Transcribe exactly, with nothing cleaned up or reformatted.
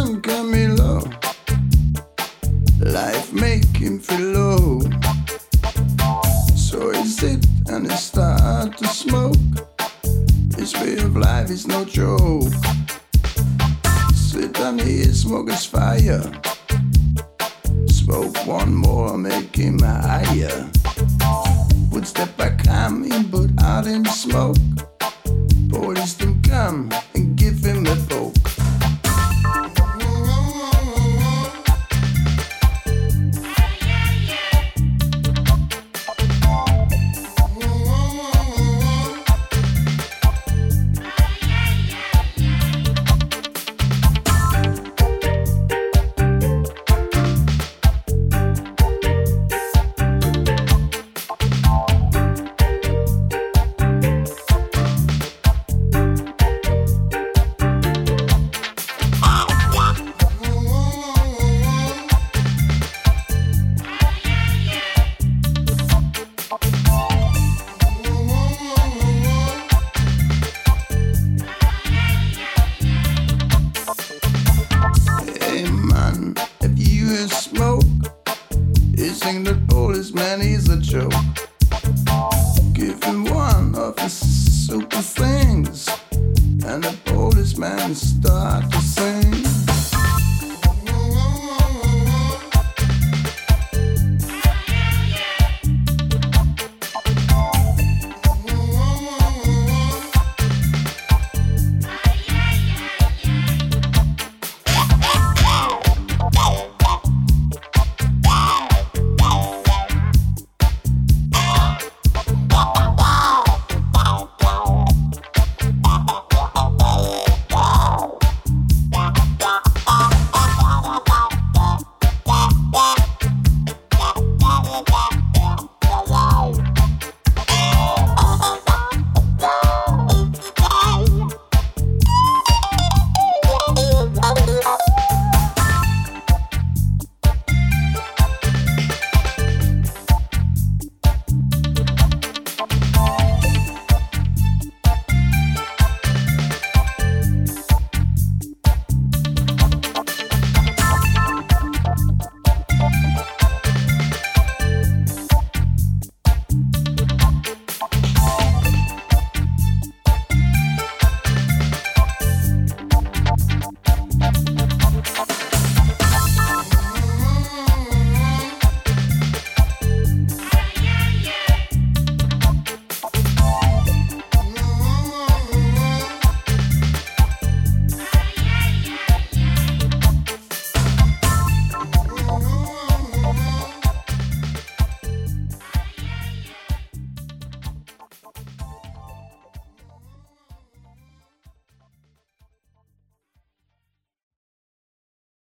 one Camilo. Life make him feel low. So he sit and he start to smoke. His way of life is no joke. Sit and he smoke his fire. Smoke one more, make him higher. Would step back, come in, put out in the smoke. Police them come and give him a poke. Smoke, you think the policeman is a joke. Give him one of his super things, and the policeman start to sing.